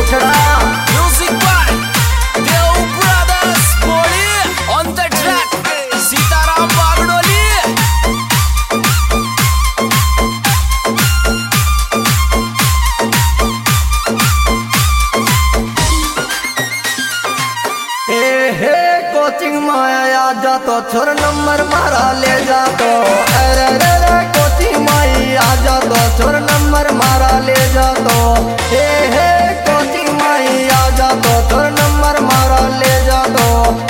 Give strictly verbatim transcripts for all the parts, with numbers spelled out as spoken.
गोखड़ा। Music by Deo Brothers Boli on the track Sitaram Bagdoli. हे हे coaching माया आ जा तो छोर नंबर मारा ले जा तो अरे रे रे कोचिंग माई आ जा तो छोर नंबर मारा ले जा तो हे हे कोचिंग माई आ जा तो छोर नंबर मारा ले जा तो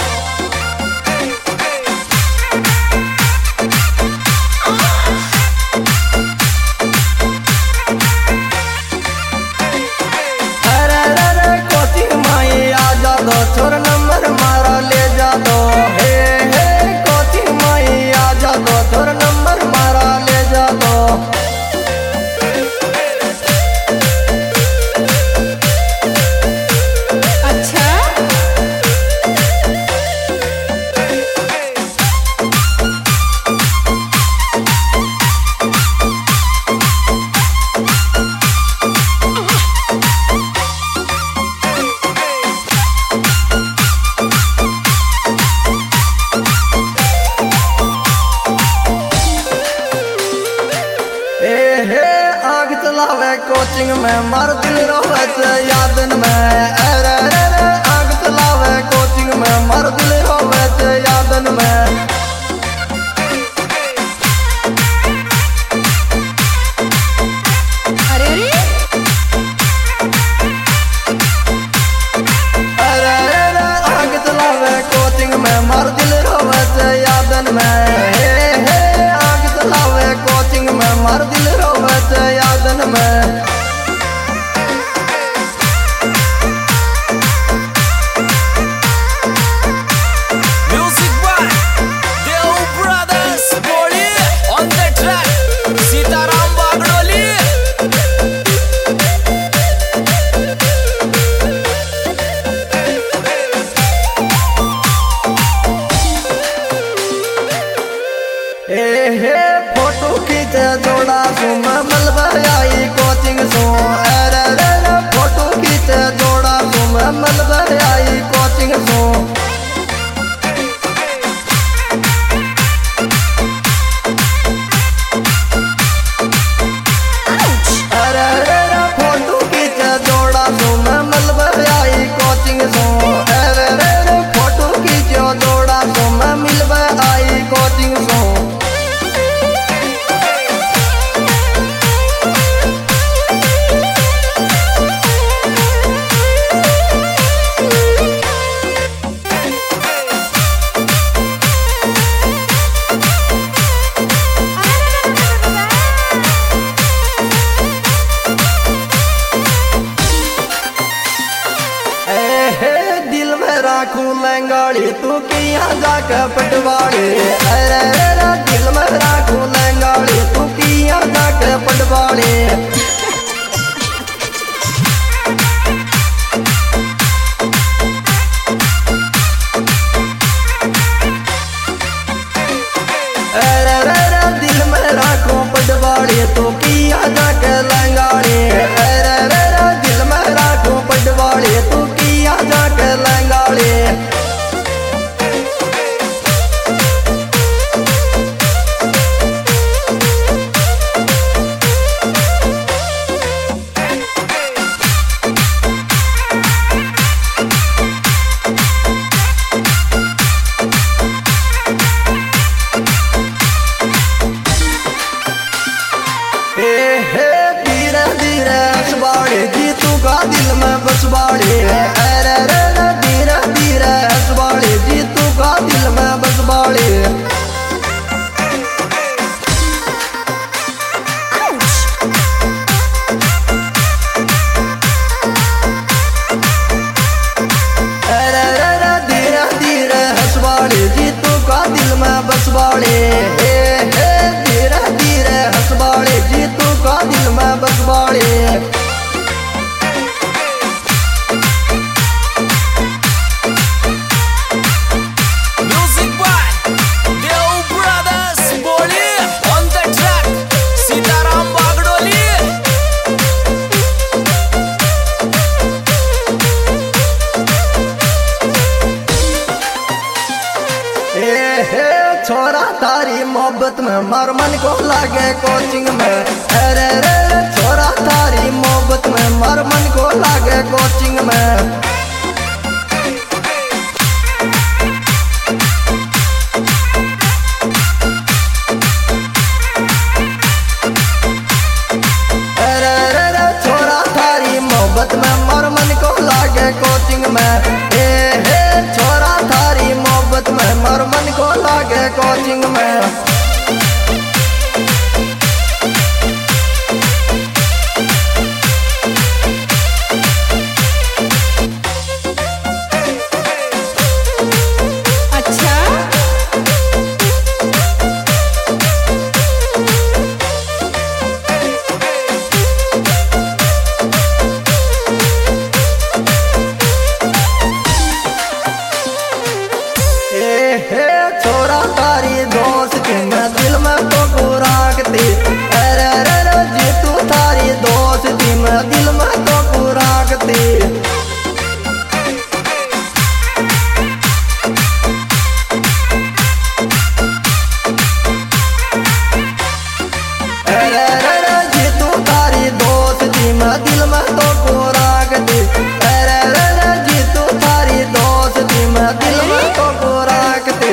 अरे रे रे कोचिंग माई आ जा तो छोर नंबर मारा ले जा तो हे हे कोचिंग माई आ जा तो छोर नंबर मारा ले जा तो अच्छा ए हे आग चलावे कोचिंग में मार दिल रोवे से यादन में अरे रे रे आग चलावे कोचिंग में मार दिल रोवे से यादन में अरे अरे अरे रे रे आग चलावे कोचिंग में मार दिल रोवे से यादन में हे हे आग चलावे कोचिंग में मार दिल रोवे से यादन में Music by Deo Brothers Boli on the track Sitaram Bagdoli. हे हे फोटो खींचे जोड़ा सू मैं मलबा आई कोचिंग सू अरे रे रे फोटो खींचे जोड़ा सू मैं मलबा आई कोचिंग सू अरे रे रे फोटो खींचे जोड़ा सू मैं मलबा आई कोचिंग सू अरे रे रे फोटो खींचो जोड़ा सू मैं मिलबा आई कोचिंग सू ए हे दिल में राखू लंगाड़ी तू किया जाके पटवाड़ी अरे रे रे दिल में राखू लंगाड़ी तू किया जाके पटवाड़ी अरे रे रे दिल में राखू पटवाड़ी तू किया जाके लंगाड़ी अरे रे रे दिल में राखू पटवाड़ी तू किया जाके लंगाड़ी हे हे धीरे धीरे हंसबाड़ी जी तू का दिल में बसबाड़ी अरे रे रे धीरे धीरे हंसबाड़ी जी तू का दिल में बसबाड़ी अरे रे रे धीरे धीरे हंसबाड़ी जी तू का दिल में बसबाड़ी हे हे धीरे धीरे हंसबाड़ी जी तू का दिल में बसबाड़ी मोहब्बत में मार मन को लागे कोचिंग में। अरे रे रे छोरा थारी मोहब्बत में मार मन को लागे कोचिंग में। कोचिंग में ए हे छोरा थारी मोहब्बत में मर मन को लागे कोचिंग में। छोरा तारी दोस्ती में दिल में तो को राखती। अरे रे रे जीतू तारी दोस्ती में दिल में तो को राखती। अरे रे रे जीतू तारी दोस्ती में दिल में तो को राखती। अरे रे रे जीतू तारी दोस्ती में दिल में तो को राखती।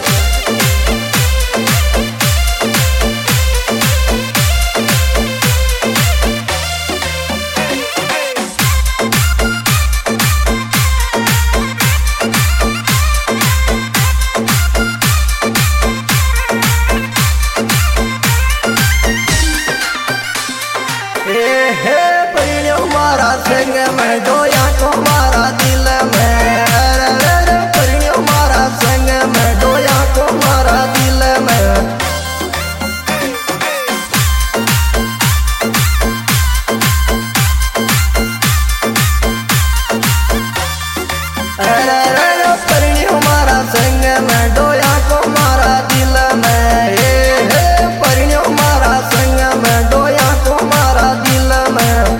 संग में डोया को मारा दिल में। अरे रे रे परिणियो मारा संग में डोया को मारा दिल में। अरे रे रे परिणियो मारा संग में डोया को मारा दिल में। हे हे परिणियो मारा संग में डोया को मारा दिल में।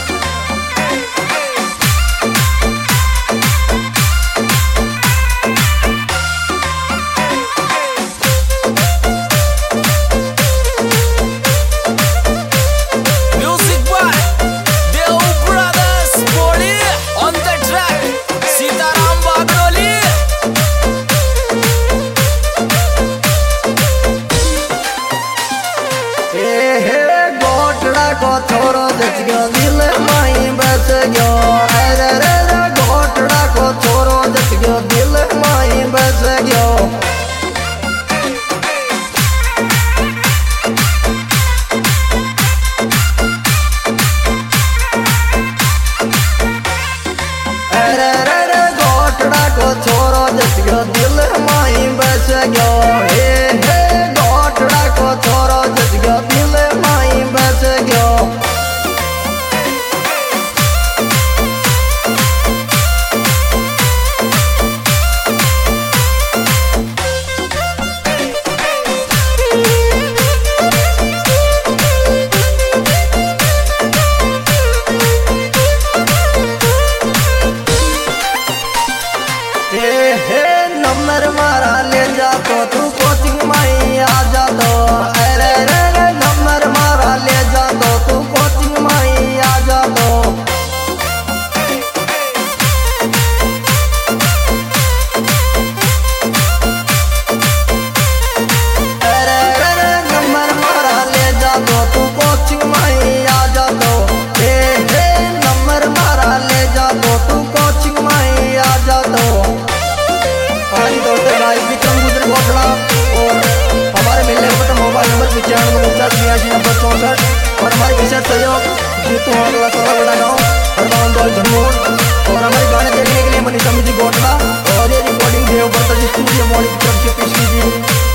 को छोरो जच गयो दिल माई बस गयो। अरे रे रे घोटड़ा को छोरो जच गयो दिल माई बस गयो। अरे रे रे घोटड़ा को छोरो जच गयो दिल माई बस गयो। हे हे घोटड़ा को छोरो जच गयो दिल माई बस गयो। नंबर मारा ले जा तो तू कोचिंग में आ जा तो। अरे रे रे नंबर मारा ले जा तो तू कोचिंग में आ जा तो। अरे रे रे नंबर मारा ले जा तो तू कोचिंग में आ जा तो। हे हे नंबर मारा ले जा तो तू कोचिंग में आ जा तो। दोस्तों गाइस विक्रम गुजर घोटड़ा और हमारे मिलने का मोबाइल नंबर पिचानवे उनचास बयासी नब्बे चौंसठ और हमारे विशेष सहयोग जीतू होटला सोलह बड़ा गाँव हरमान दौल झंडूर। और हमारे गाने देखने के लिए मनीषा म्यूजिक घोटड़ा और ये रिकॉर्डिंग देवव्रत स्टूडियो मॉर्निंग की तरफ से पेश कीजिए।